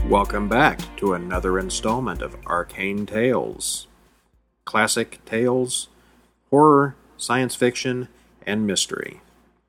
Welcome back to another installment of Arcane Tales. Classic tales, horror, science fiction, and mystery.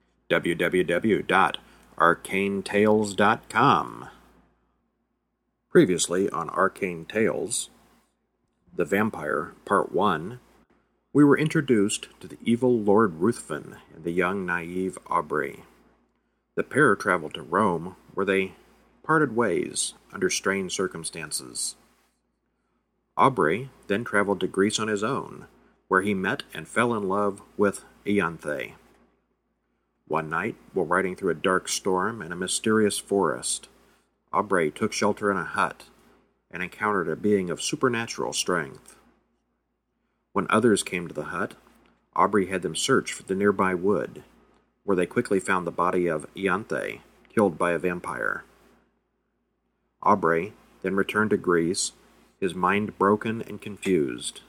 www.arcanetales.com. Previously on Arcane Tales, The Vampire, Part 1, we were introduced to the evil Lord Ruthven and the young, naive Aubrey. The pair traveled to Rome, where they parted ways under strange circumstances. Aubrey then traveled to Greece on his own, where he met and fell in love with Ianthe. One night, while riding through a dark storm in a mysterious forest, Aubrey took shelter in a hut and encountered a being of supernatural strength. When others came to the hut, Aubrey had them search for the nearby wood, where they quickly found the body of Ianthe, killed by a vampire. Aubrey then returned to Greece, his mind broken and confused.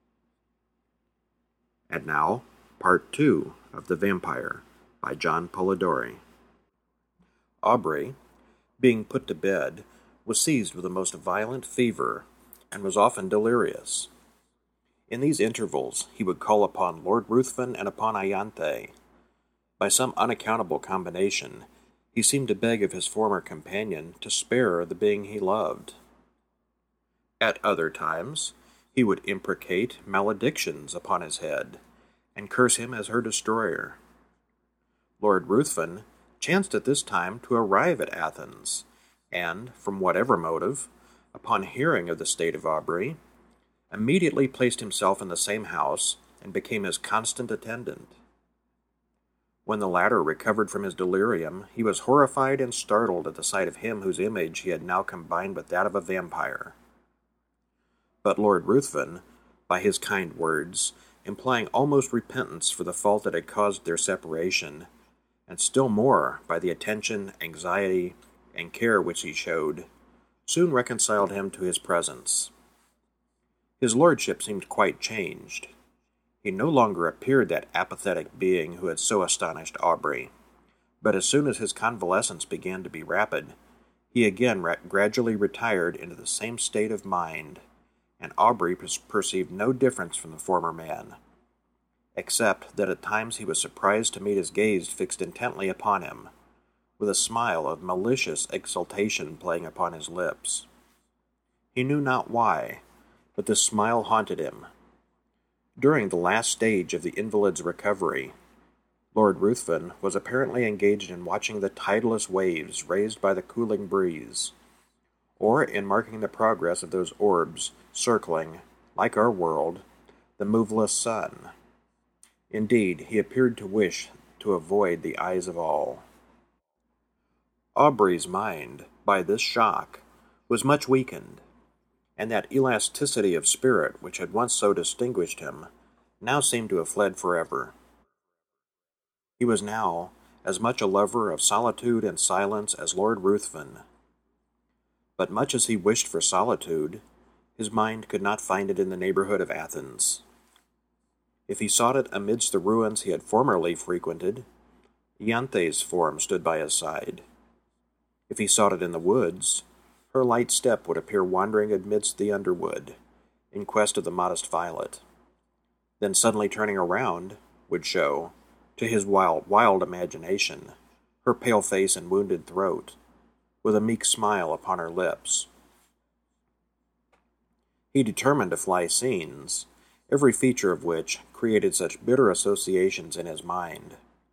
And now, Part 2 of The Vampire, by John Polidori. Aubrey, being put to bed, was seized with a most violent fever, and was often delirious. In these intervals he would call upon Lord Ruthven and upon Ianthe. By some unaccountable combination, he seemed to beg of his former companion to spare the being he loved. At other times, he would imprecate maledictions upon his head, and curse him as her destroyer. Lord Ruthven chanced at this time to arrive at Athens, and, from whatever motive, upon hearing of the state of Aubrey, immediately placed himself in the same house and became his constant attendant. When the latter recovered from his delirium, he was horrified and startled at the sight of him whose image he had now combined with that of a vampire. But Lord Ruthven, by his kind words, implying almost repentance for the fault that had caused their separation, and still more by the attention, anxiety, and care which he showed, soon reconciled him to his presence. His lordship seemed quite changed. He no longer appeared that apathetic being who had so astonished Aubrey, but as soon as his convalescence began to be rapid, he again gradually retired into the same state of mind, and Aubrey perceived no difference from the former man, except that at times he was surprised to meet his gaze fixed intently upon him, with a smile of malicious exultation playing upon his lips. He knew not why, but this smile haunted him. During the last stage of the invalid's recovery, Lord Ruthven was apparently engaged in watching the tideless waves raised by the cooling breeze, or in marking the progress of those orbs circling, like our world, the moveless sun. Indeed, he appeared to wish to avoid the eyes of all. Aubrey's mind, by this shock, was much weakened, and that elasticity of spirit which had once so distinguished him now seemed to have fled forever. He was now as much a lover of solitude and silence as Lord Ruthven. But much as he wished for solitude, his mind could not find it in the neighborhood of Athens. If he sought it amidst the ruins he had formerly frequented, Ianthe's form stood by his side. If he sought it in the woods, her light step would appear wandering amidst the underwood, in quest of the modest violet. Then suddenly turning around, would show, to his wild imagination, her pale face and wounded throat, with a meek smile upon her lips. He determined to fly scenes, every feature of which created such bitter associations in his mind.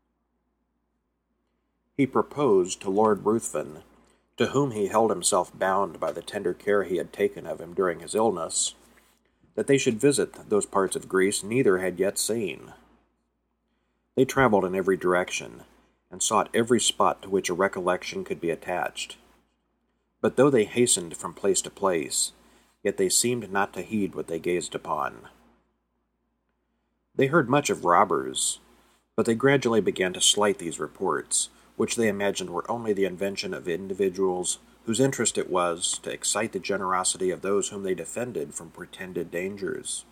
He proposed to Lord Ruthven, to whom he held himself bound by the tender care he had taken of him during his illness, that they should visit those parts of Greece neither had yet seen. They traveled in every direction, and sought every spot to which a recollection could be attached. But though they hastened from place to place, yet they seemed not to heed what they gazed upon. They heard much of robbers, but they gradually began to slight these reports, which they imagined were only the invention of individuals whose interest it was to excite the generosity of those whom they defended from pretended dangers.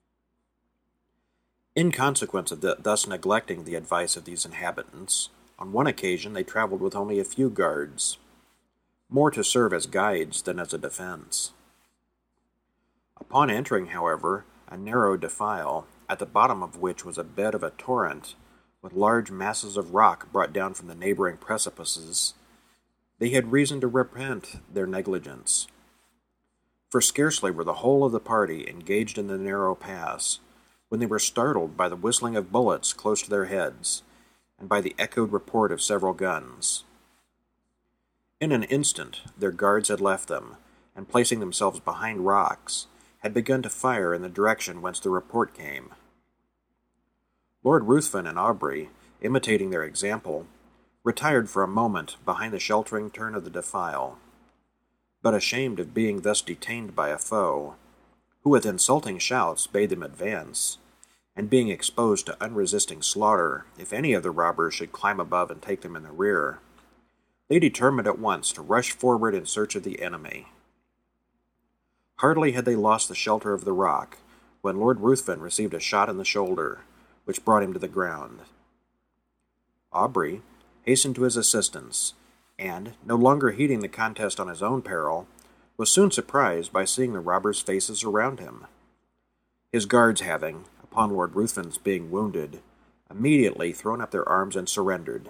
In consequence of thus neglecting the advice of these inhabitants, on one occasion they traveled with only a few guards. more to serve as guides than as a defense. Upon entering, however, a narrow defile, at the bottom of which was a bed of a torrent, with large masses of rock brought down from the neighboring precipices, they had reason to repent their negligence. For scarcely were the whole of the party engaged in the narrow pass, when they were startled by the whistling of bullets close to their heads, and by the echoed report of several guns. In an instant their guards had left them, and placing themselves behind rocks, had begun to fire in the direction whence the report came. Lord Ruthven and Aubrey, imitating their example, retired for a moment behind the sheltering turn of the defile, but ashamed of being thus detained by a foe, who with insulting shouts bade them advance, and being exposed to unresisting slaughter if any of the robbers should climb above and take them in the rear, they determined at once to rush forward in search of the enemy. Hardly had they lost the shelter of the rock, when Lord Ruthven received a shot in the shoulder, which brought him to the ground. Aubrey hastened to his assistance, and, no longer heeding the contest on his own peril, was soon surprised by seeing the robbers' faces around him. His guards having, upon Lord Ruthven's being wounded, immediately thrown up their arms and surrendered.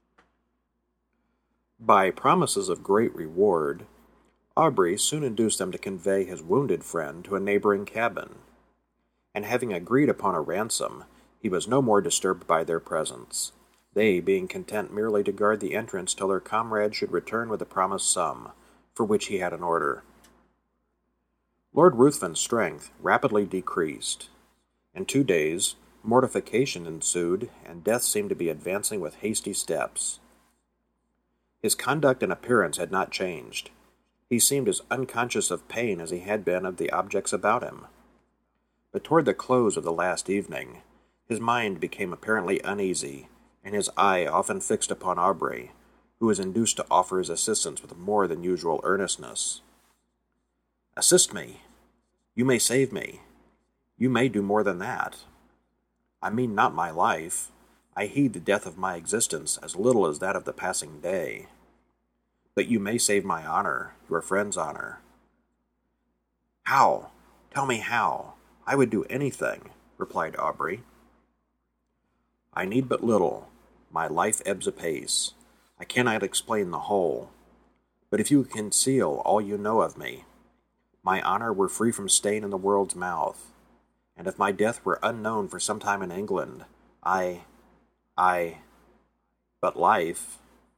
By promises of great reward, Aubrey soon induced them to convey his wounded friend to a neighboring cabin, and having agreed upon a ransom, he was no more disturbed by their presence, they being content merely to guard the entrance till their comrade should return with the promised sum, for which he had an order. Lord Ruthven's strength rapidly decreased. In 2 days, mortification ensued, and death seemed to be advancing with hasty steps. His conduct and appearance had not changed. He seemed as unconscious of pain as he had been of the objects about him. But toward the close of the last evening, his mind became apparently uneasy, and his eye often fixed upon Aubrey, who was induced to offer his assistance with more than usual earnestness. "Assist me. You may save me. You may do more than that. I mean not my life. I heed the death of my existence as little as that of the passing day. But you may save my honor, your friend's honor." "How? Tell me how. I would do anything," replied Aubrey. "I need but little. My life ebbs apace. I cannot explain the whole. But if you would conceal all you know of me, my honor were free from stain in the world's mouth, and if my death were unknown for some time in England, but life,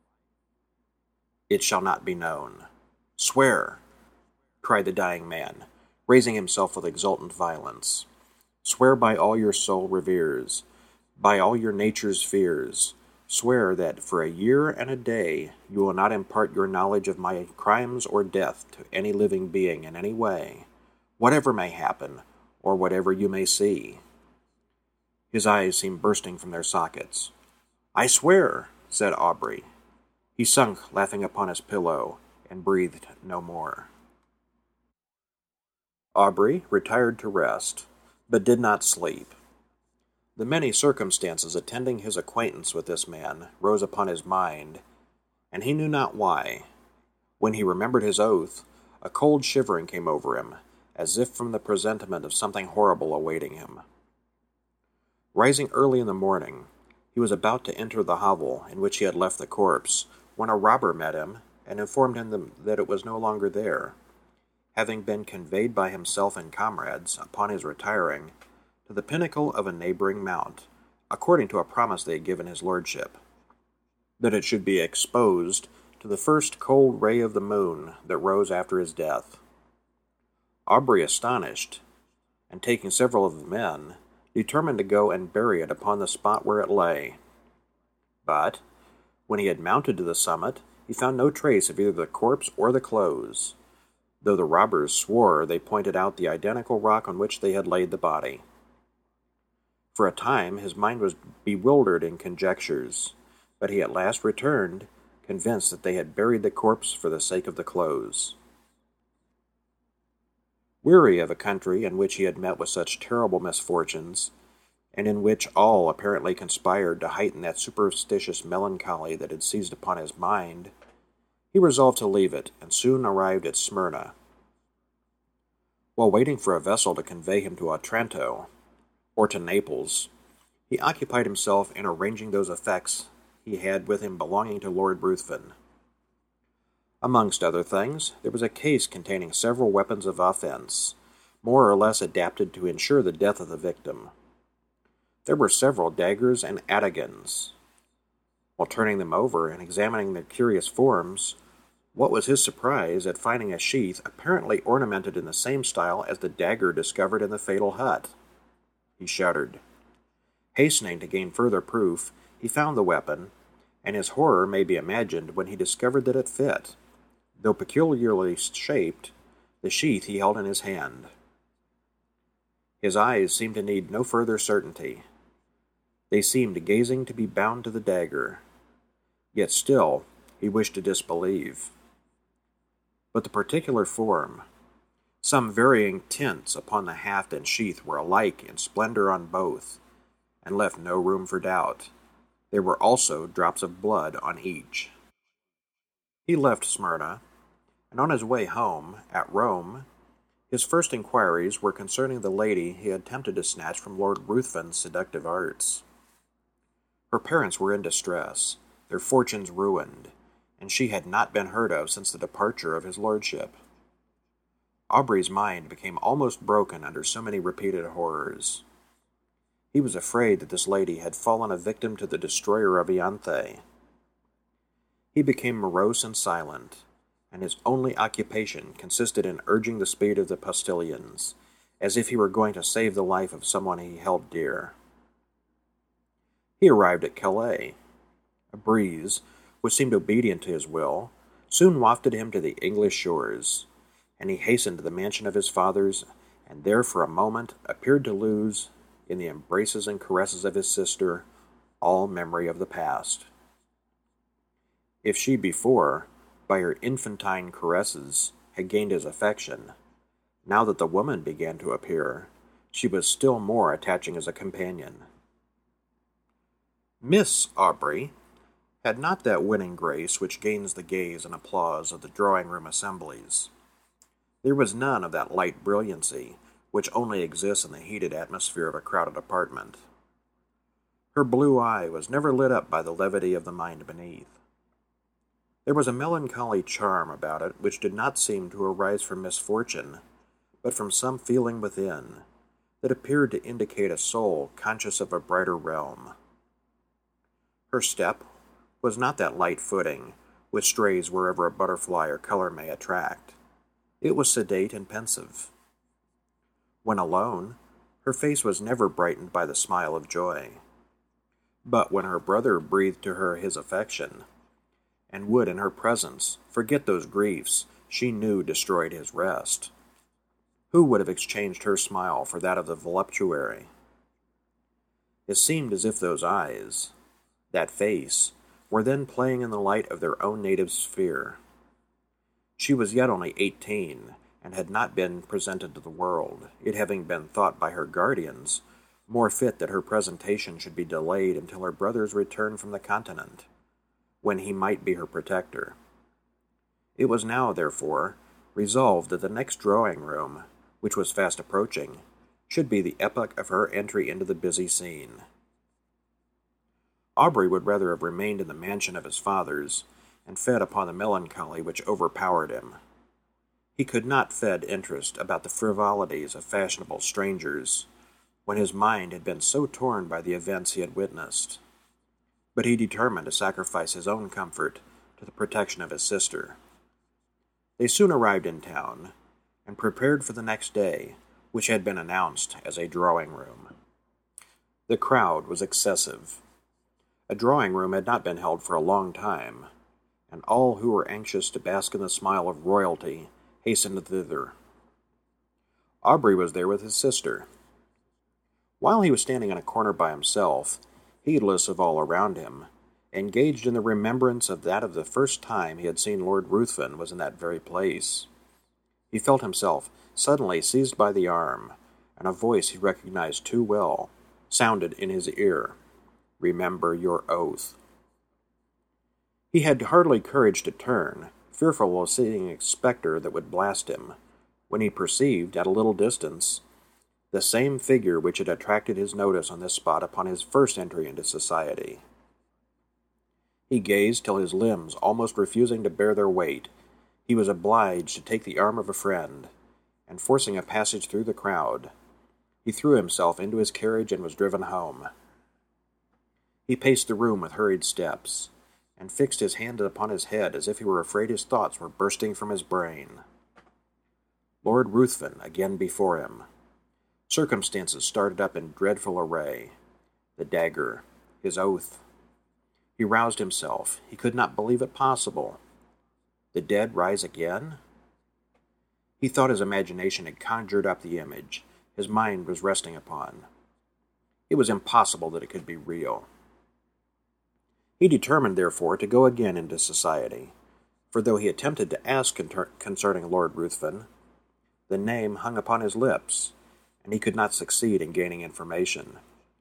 it shall not be known. Swear," cried the dying man, raising himself with exultant violence. "Swear by all your soul reveres, by all your nature's fears. Swear that for a year and a day you will not impart your knowledge of my crimes or death to any living being in any way, whatever may happen, or whatever you may see." His eyes seemed bursting from their sockets. "I swear," said Aubrey. He sunk laughing upon his pillow, and breathed no more. Aubrey retired to rest, but did not sleep. The many circumstances attending his acquaintance with this man rose upon his mind, and he knew not why. When he remembered his oath, a cold shivering came over him, as if from the presentiment of something horrible awaiting him. Rising early in the morning, he was about to enter the hovel in which he had left the corpse, when a robber met him and informed him that it was no longer there, having been conveyed by himself and comrades, upon his retiring, to the pinnacle of a neighboring mount, according to a promise they had given his lordship, that it should be exposed to the first cold ray of the moon that rose after his death. Aubrey, astonished, and taking several of the men, determined to go and bury it upon the spot where it lay. But, when he had mounted to the summit, he found no trace of either the corpse or the clothes, though the robbers swore they pointed out the identical rock on which they had laid the body. For a time his mind was bewildered in conjectures, but he at last returned, convinced that they had buried the corpse for the sake of the clothes. Weary of a country in which he had met with such terrible misfortunes, and in which all apparently conspired to heighten that superstitious melancholy that had seized upon his mind, He resolved to leave it, and soon arrived at Smyrna. While waiting for a vessel to convey him to Otranto, or to Naples, he occupied himself in arranging those effects he had with him belonging to Lord Ruthven. Amongst other things, there was a case containing several weapons of offense, more or less adapted to ensure the death of the victim. There were several daggers and atagans. While turning them over and examining their curious forms, what was his surprise at finding a sheath apparently ornamented in the same style as the dagger discovered in the fatal hut. He shuddered. Hastening to gain further proof, he found the weapon, and his horror may be imagined when he discovered that it fit. Though peculiarly shaped, the sheath he held in his hand. His eyes seemed to need no further certainty. They seemed gazing to be bound to the dagger. Yet still, he wished to disbelieve. But the particular form, some varying tints upon the haft and sheath were alike in splendor on both, and left no room for doubt. There were also drops of blood on each. He left Smyrna, and on his way home, at Rome, his first inquiries were concerning the lady he had attempted to snatch from Lord Ruthven's seductive arts. Her parents were in distress, their fortunes ruined, and she had not been heard of since the departure of his lordship. Aubrey's mind became almost broken under so many repeated horrors. He was afraid that this lady had fallen a victim to the destroyer of Ianthe. He became morose and silent, and his only occupation consisted in urging the speed of the postilions, as if he were going to save the life of someone he held dear. He arrived at Calais. A breeze, which seemed obedient to his will, soon wafted him to the English shores, and he hastened to the mansion of his fathers, and there for a moment appeared to lose, in the embraces and caresses of his sister, all memory of the past. If she before, by her infantine caresses, had gained his affection, now that the woman began to appear, she was still more attaching as a companion. Miss Aubrey had not that winning grace which gains the gaze and applause of the drawing-room assemblies. There was none of that light brilliancy which only exists in the heated atmosphere of a crowded apartment. Her blue eye was never lit up by the levity of the mind beneath. There was a melancholy charm about it which did not seem to arise from misfortune, but from some feeling within, that appeared to indicate a soul conscious of a brighter realm. Her step was not that light footing which strays wherever a butterfly or color may attract. It was sedate and pensive. When alone, her face was never brightened by the smile of joy. But when her brother breathed to her his affection, and would in her presence forget those griefs she knew destroyed his rest, who would have exchanged her smile for that of the voluptuary? It seemed as if those eyes, that face, were then playing in the light of their own native sphere. She was yet only 18, and had not been presented to the world, it having been thought by her guardians more fit that her presentation should be delayed until her brother's return from the continent, when he might be her protector. It was now, therefore, resolved that the next drawing-room, which was fast approaching, should be the epoch of her entry into the busy scene. Aubrey would rather have remained in the mansion of his fathers, and fed upon the melancholy which overpowered him. He could not fed interest about the frivolities of fashionable strangers, when his mind had been so torn by the events he had witnessed. But he determined to sacrifice his own comfort to the protection of his sister. They soon arrived in town, and prepared for the next day, which had been announced as a drawing-room. The crowd was excessive. A drawing-room had not been held for a long time, and all who were anxious to bask in the smile of royalty hastened thither. Aubrey was there with his sister. While he was standing in a corner by himself, heedless of all around him, engaged in the remembrance of that of the first time he had seen Lord Ruthven was in that very place, he felt himself suddenly seized by the arm, and a voice he recognized too well sounded in his ear, "Remember your oath." He had hardly courage to turn, fearful of seeing a spectre that would blast him, when he perceived, at a little distance, the same figure which had attracted his notice on this spot upon his first entry into society. He gazed till his limbs almost refusing to bear their weight, he was obliged to take the arm of a friend, and forcing a passage through the crowd, he threw himself into his carriage and was driven home. He paced the room with hurried steps, and fixed his hand upon his head as if he were afraid his thoughts were bursting from his brain. Lord Ruthven again before him. Circumstances started up in dreadful array. The dagger, his oath. He roused himself. He could not believe it possible. The dead rise again? He thought his imagination had conjured up the image his mind was resting upon. It was impossible that it could be real. He determined, therefore, to go again into society, for though he attempted to ask concerning Lord Ruthven, the name hung upon his lips, and he could not succeed in gaining information.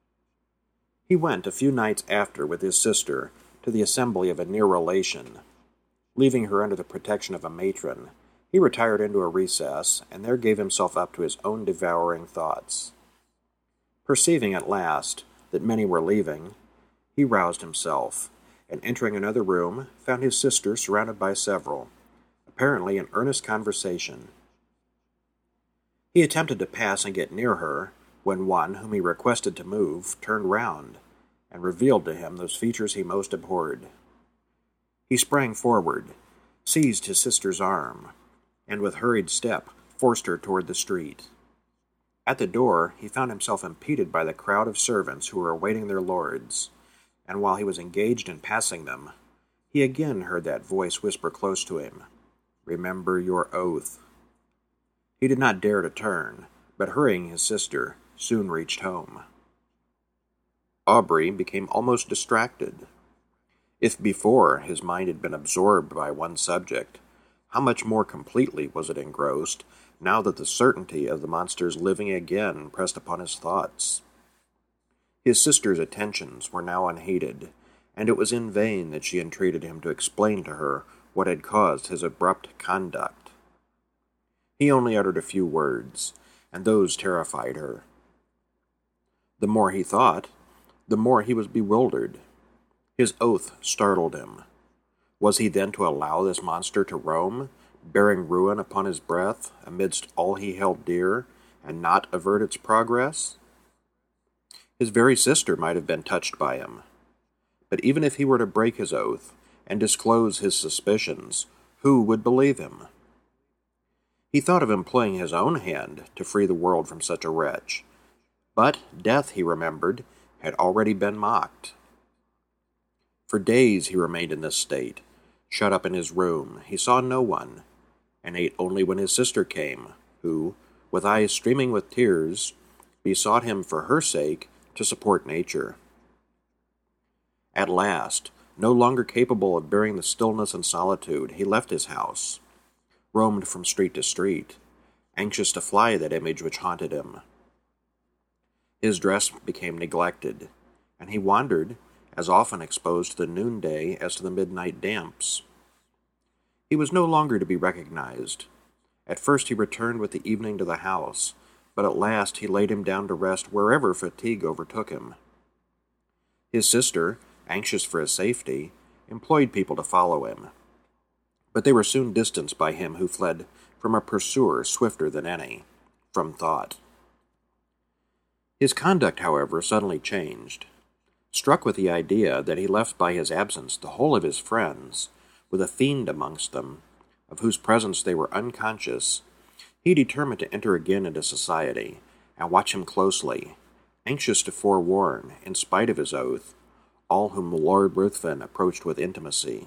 He went a few nights after with his sister to the assembly of a near relation. Leaving her under the protection of a matron, he retired into a recess, and there gave himself up to his own devouring thoughts. Perceiving at last that many were leaving, he roused himself, and entering another room, found his sister surrounded by several, apparently in earnest conversation. He attempted to pass and get near her, when one, whom he requested to move, turned round, and revealed to him those features he most abhorred. He sprang forward, seized his sister's arm, and with hurried step forced her toward the street. At the door he found himself impeded by the crowd of servants who were awaiting their lords, and while he was engaged in passing them, he again heard that voice whisper close to him, "Remember your oath." He did not dare to turn, but hurrying his sister, soon reached home. Aubrey became almost distracted. If before his mind had been absorbed by one subject, how much more completely was it engrossed now that the certainty of the monster's living again pressed upon his thoughts. His sister's attentions were now unheeded, and it was in vain that she entreated him to explain to her what had caused his abrupt conduct. He only uttered a few words, and those terrified her. The more he thought, the more he was bewildered. His oath startled him. Was he then to allow this monster to roam, bearing ruin upon his breath, amidst all he held dear, and not avert its progress? His very sister might have been touched by him. But even if he were to break his oath, and disclose his suspicions, who would believe him? He thought of employing his own hand to free the world from such a wretch. But death, he remembered, had already been mocked. For days he remained in this state, shut up in his room. He saw no one, and ate only when his sister came, who, with eyes streaming with tears, besought him for her sake to support nature. At last, no longer capable of bearing the stillness and solitude, he left his house, roamed from street to street, anxious to fly that image which haunted him. His dress became neglected, and he wandered, as often exposed to the noonday as to the midnight damps. He was no longer to be recognized. At first he returned with the evening to the house, but at last he laid him down to rest wherever fatigue overtook him. His sister, anxious for his safety, employed people to follow him, but they were soon distanced by him who fled from a pursuer swifter than any, from thought. His conduct, however, suddenly changed. Struck with the idea that he left by his absence the whole of his friends, with a fiend amongst them, of whose presence they were unconscious, he determined to enter again into society, and watch him closely, anxious to forewarn, in spite of his oath, all whom Lord Ruthven approached with intimacy.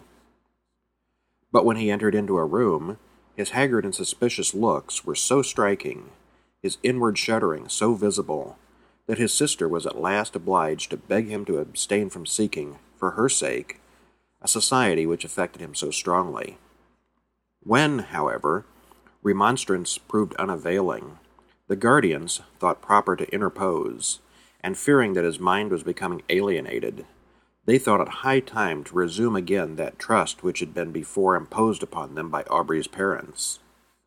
But when he entered into a room, his haggard and suspicious looks were so striking, his inward shuddering so visible, that his sister was at last obliged to beg him to abstain from seeking, for her sake, a society which affected him so strongly. When, however, remonstrance proved unavailing, the guardians thought proper to interpose, and fearing that his mind was becoming alienated, They thought it high time to resume again that trust which had been before imposed upon them by Aubrey's parents.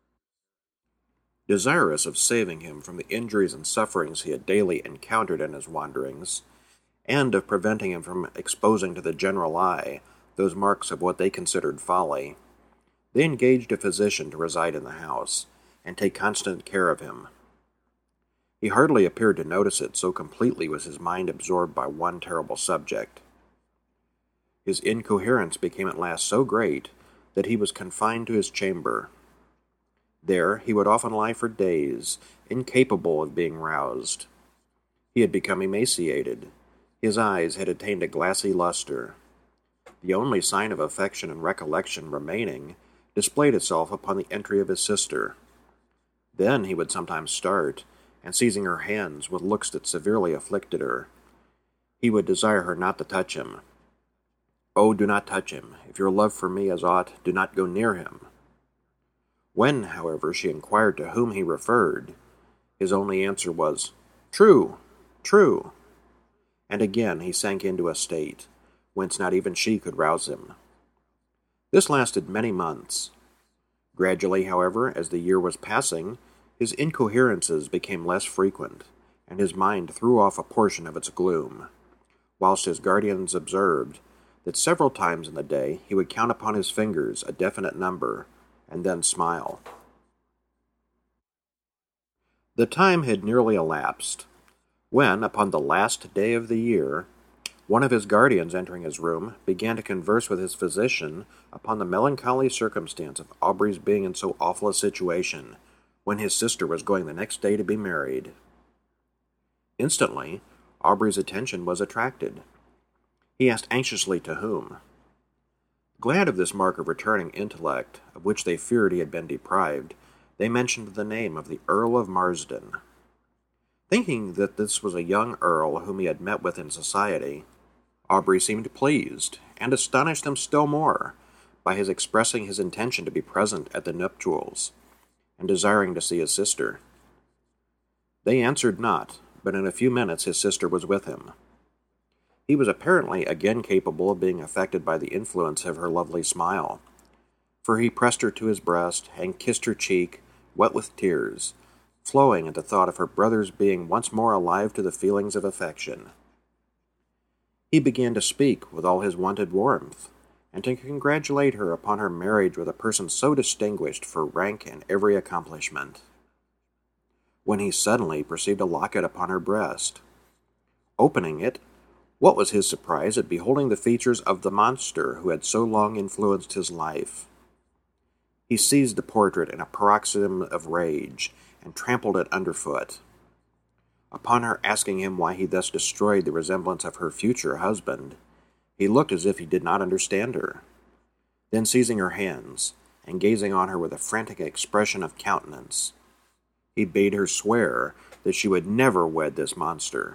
Desirous of saving him from the injuries and sufferings he had daily encountered in his wanderings, and of preventing him from exposing to the general eye those marks of what they considered folly, they engaged a physician to reside in the house, and take constant care of him. He hardly appeared to notice it, so completely was his mind absorbed by one terrible subject. His incoherence became at last so great that he was confined to his chamber. There he would often lie for days, incapable of being roused. He had become emaciated. His eyes had attained a glassy luster. The only sign of affection and recollection remaining displayed itself upon the entry of his sister. Then he would sometimes start, and seizing her hands with looks that severely afflicted her, he would desire her not to touch him. "Oh, do not touch him. If your love for me is aught, do not go near him." When, however, she inquired to whom he referred, his only answer was, "True, true." And again he sank into a state whence not even she could rouse him. This lasted many months. Gradually, however, as the year was passing, his incoherences became less frequent, and his mind threw off a portion of its gloom, whilst his guardians observed that several times in the day he would count upon his fingers a definite number, and then smile. The time had nearly elapsed, when, upon the last day of the year, one of his guardians entering his room began to converse with his physician upon the melancholy circumstance of Aubrey's being in so awful a situation, when his sister was going the next day to be married. Instantly, Aubrey's attention was attracted. He asked anxiously to whom. Glad of this mark of returning intellect, of which they feared he had been deprived, they mentioned the name of the Earl of Marsden. Thinking that this was a young earl whom he had met with in society, Aubrey seemed pleased, and astonished them still more, by his expressing his intention to be present at the nuptials, and desiring to see his sister. They answered not, but in a few minutes his sister was with him. He was apparently again capable of being affected by the influence of her lovely smile, for he pressed her to his breast and kissed her cheek, wet with tears, flowing at the thought of her brother's being once more alive to the feelings of affection. He began to speak with all his wonted warmth, and to congratulate her upon her marriage with a person so distinguished for rank and every accomplishment, when he suddenly perceived a locket upon her breast. Opening it, what was his surprise at beholding the features of the monster who had so long influenced his life. He seized the portrait in a paroxysm of rage, and trampled it underfoot. Upon her asking him why he thus destroyed the resemblance of her future husband, he looked as if he did not understand her. Then seizing her hands, and gazing on her with a frantic expression of countenance, he bade her swear that she would never wed this monster,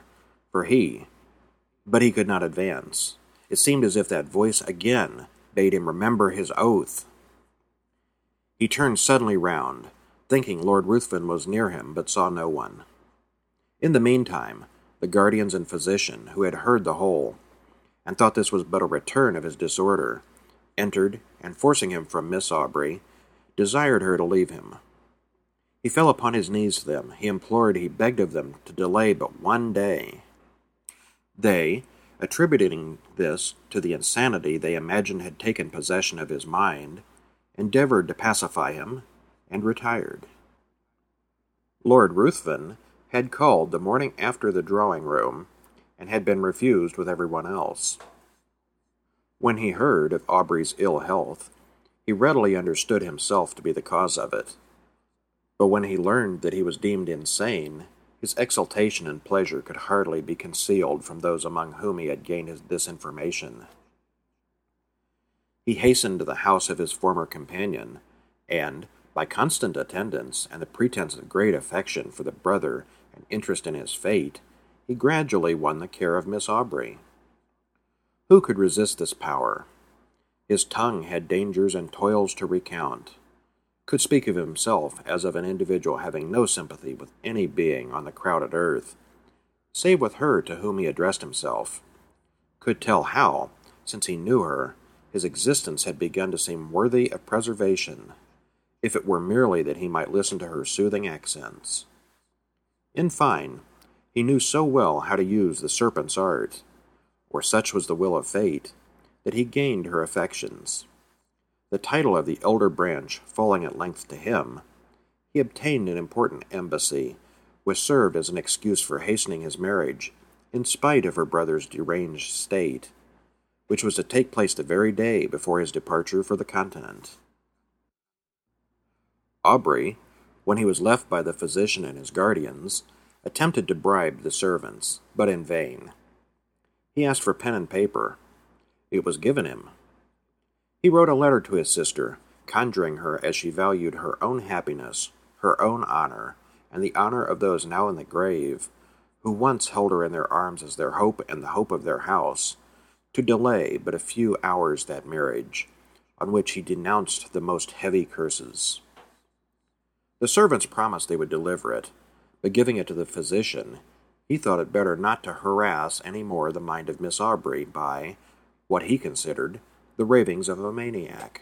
but he could not advance. It seemed as if that voice again bade him remember his oath. He turned suddenly round, thinking Lord Ruthven was near him, but saw no one. In the meantime, the guardians and physician, who had heard the whole, and thought this was but a return of his disorder, entered, and forcing him from Miss Aubrey, desired her to leave him. He fell upon his knees to them. He begged of them to delay but one day. They, attributing this to the insanity they imagined had taken possession of his mind, endeavored to pacify him, and retired. Lord Ruthven had called the morning after the drawing-room, and had been refused with everyone else. When he heard of Aubrey's ill health, he readily understood himself to be the cause of it. But when he learned that he was deemed insane, his exultation and pleasure could hardly be concealed from those among whom he had gained this information. He hastened to the house of his former companion, and, by constant attendance and the pretense of great affection for the brother and interest in his fate, he gradually won the care of Miss Aubrey. Who could resist this power? His tongue had dangers and toils to recount, could speak of himself as of an individual having no sympathy with any being on the crowded earth, save with her to whom he addressed himself, could tell how, since he knew her, his existence had begun to seem worthy of preservation, if it were merely that he might listen to her soothing accents. In fine, he knew so well how to use the serpent's art, or such was the will of fate, that he gained her affections. The title of the elder branch falling at length to him, he obtained an important embassy, which served as an excuse for hastening his marriage, in spite of her brother's deranged state, which was to take place the very day before his departure for the continent. Aubrey, when he was left by the physician and his guardians, attempted to bribe the servants, but in vain. He asked for pen and paper. It was given him. He wrote a letter to his sister, conjuring her as she valued her own happiness, her own honor, and the honor of those now in the grave, who once held her in their arms as their hope and the hope of their house, to delay but a few hours that marriage, on which he denounced the most heavy curses. The servants promised they would deliver it, but giving it to the physician, he thought it better not to harass any more the mind of Miss Aubrey by, what he considered, the ravings of a maniac.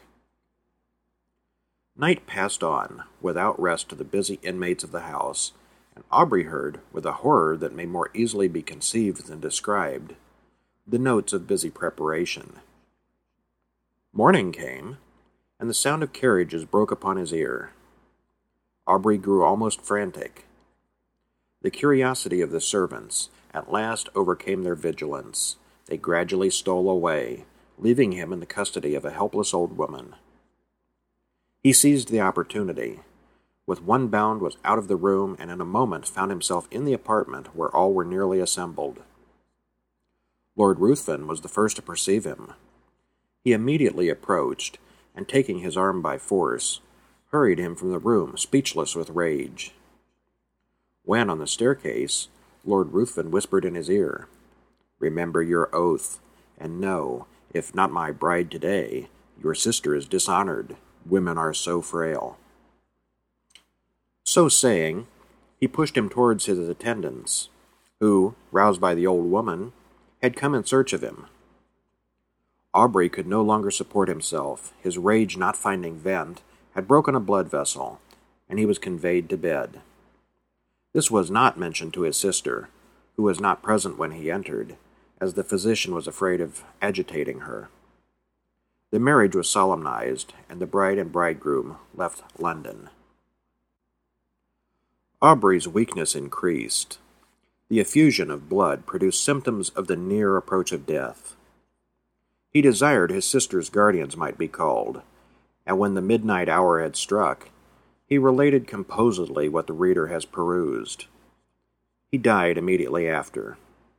Night passed on, without rest to the busy inmates of the house, and Aubrey heard, with a horror that may more easily be conceived than described, the notes of busy preparation. Morning came, and the sound of carriages broke upon his ear. Aubrey grew almost frantic. The curiosity of the servants at last overcame their vigilance. They gradually stole away, leaving him in the custody of a helpless old woman. He seized the opportunity. With one bound was out of the room, and in a moment found himself in the apartment where all were nearly assembled. Lord Ruthven was the first to perceive him. He immediately approached, and taking his arm by force, hurried him from the room, speechless with rage. When, on the staircase, Lord Ruthven whispered in his ear, "Remember your oath, and know, if not my bride today, your sister is dishonored. Women are so frail." So saying, he pushed him towards his attendants, who, roused by the old woman, had come in search of him. Aubrey could no longer support himself. His rage not finding vent had broken a blood vessel, and he was conveyed to bed. This was not mentioned to his sister, who was not present when he entered, as the physician was afraid of agitating her. The marriage was solemnized, and the bride and bridegroom left London. Aubrey's weakness increased. The effusion of blood produced symptoms of the near approach of death. He desired his sister's guardians might be called, and when the midnight hour had struck, he related composedly what the reader has perused. He died immediately after.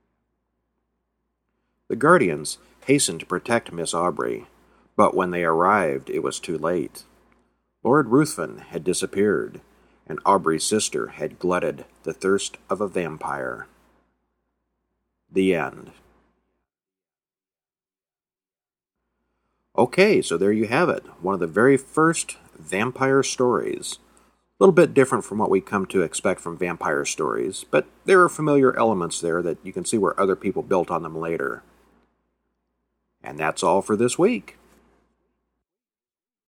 The guardians hastened to protect Miss Aubrey, but when they arrived it was too late. Lord Ruthven had disappeared, and Aubrey's sister had glutted the thirst of a vampire. The end. Okay, so there you have it. One of the very first vampire stories. A little bit different from what we come to expect from vampire stories, but there are familiar elements there that you can see where other people built on them later. And that's all for this week.